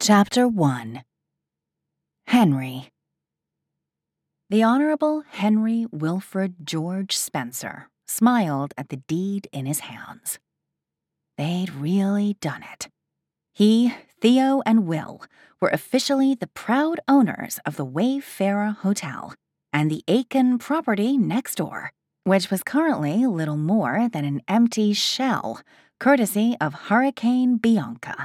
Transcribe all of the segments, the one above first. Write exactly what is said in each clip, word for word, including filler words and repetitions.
Chapter one. Henry. The Honorable Henry Wilfred George Spencer smiled at the deed in his hands. They'd really done it. He, Theo, and Will were officially the proud owners of the Wayfarer Hotel and the Aiken property next door, which was currently little more than an empty shell, courtesy of Hurricane Bianca.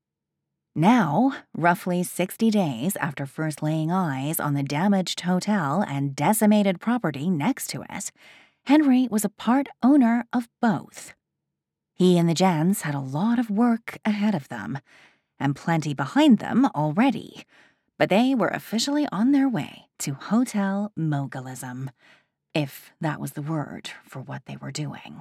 Now, roughly sixty days after first laying eyes on the damaged hotel and decimated property next to it, Henry was a part owner of both. He and the gents had a lot of work ahead of them, and plenty behind them already, but they were officially on their way to hotel mogulism, if that was the word for what they were doing.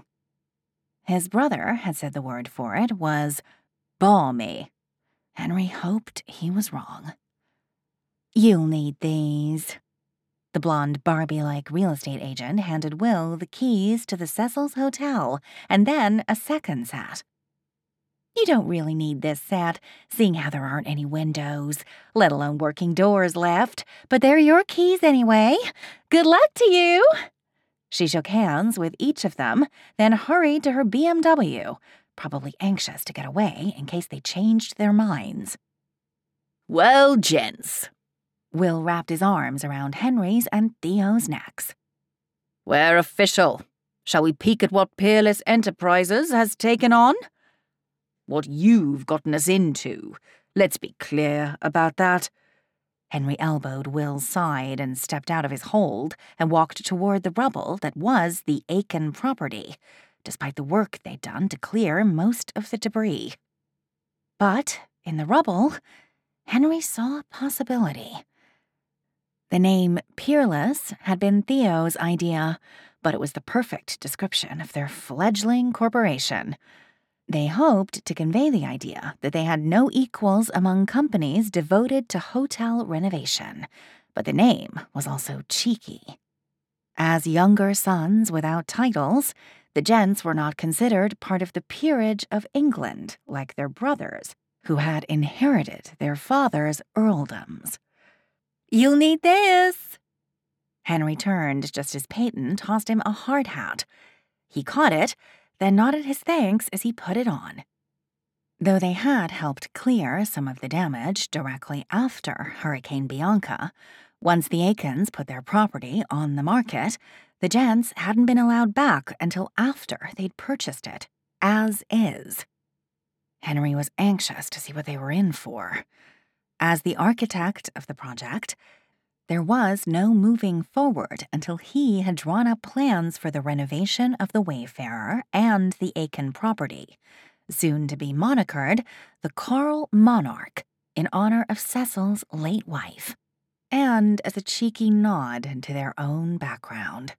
His brother had said the word for it was balmy. Henry hoped he was wrong. "You'll need these." The blonde Barbie-like real estate agent handed Will the keys to the Cecil's Hotel and then a second set. "You don't really need this set, seeing how there aren't any windows, let alone working doors left, but they're your keys anyway. Good luck to you." She shook hands with each of them, then hurried to her B M W, probably anxious to get away in case they changed their minds. "Well, gents," Will wrapped his arms around Henry's and Theo's necks. "We're official. Shall we peek at what Peerless Enterprises has taken on? What you've gotten us into. Let's be clear about that." Henry elbowed Will's side and stepped out of his hold and walked toward the rubble that was the Aiken property, despite the work they'd done to clear most of the debris. But in the rubble, Henry saw a possibility. The name Peerless had been Theo's idea, but it was the perfect description of their fledgling corporation. They hoped to convey the idea that they had no equals among companies devoted to hotel renovation, but the name was also cheeky. As younger sons without titles, the gents were not considered part of the peerage of England like their brothers, who had inherited their father's earldoms. "You'll need this." Henry turned just as Peyton tossed him a hard hat. He caught it, then nodded his thanks as he put it on. Though they had helped clear some of the damage directly after Hurricane Bianca, once the Aikens put their property on the market, the gents hadn't been allowed back until after they'd purchased it, as is. Henry was anxious to see what they were in for. As the architect of the project, there was no moving forward until he had drawn up plans for the renovation of the Wayfarer and the Aiken property, soon to be monikered the Coral Monarch, in honor of Cecil's late wife, and as a cheeky nod to their own background.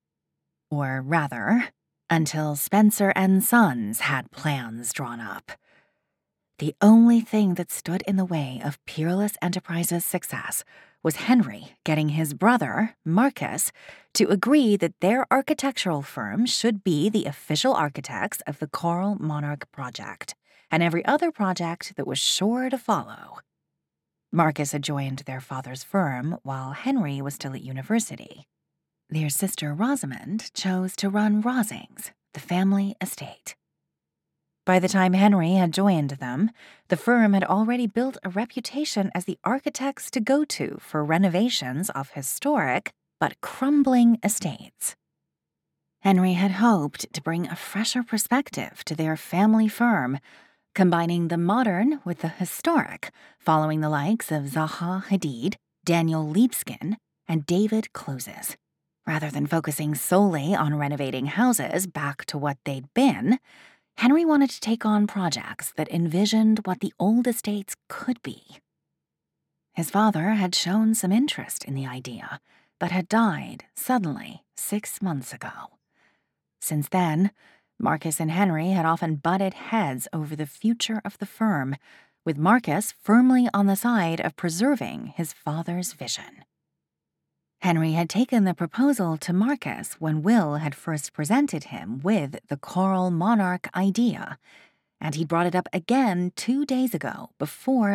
Or rather, until Spencer and Sons had plans drawn up. The only thing that stood in the way of Peerless Enterprises' success was Henry getting his brother, Marcus, to agree that their architectural firm should be the official architects of the Coral Monarch project, and every other project that was sure to follow. Marcus had joined their father's firm while Henry was still at university. Their sister Rosamond chose to run Rosings, the family estate. By the time Henry had joined them, the firm had already built a reputation as the architects to go to for renovations of historic but crumbling estates. Henry had hoped to bring a fresher perspective to their family firm, combining the modern with the historic, following the likes of Zaha Hadid, Daniel Libeskind, and David Closes. Rather than focusing solely on renovating houses back to what they'd been, Henry wanted to take on projects that envisioned what the old estates could be. His father had shown some interest in the idea, but had died suddenly six months ago. Since then, Marcus and Henry had often butted heads over the future of the firm, with Marcus firmly on the side of preserving his father's vision. Henry had taken the proposal to Marcus when Will had first presented him with the Coral Monarch idea, and he brought it up again two days ago before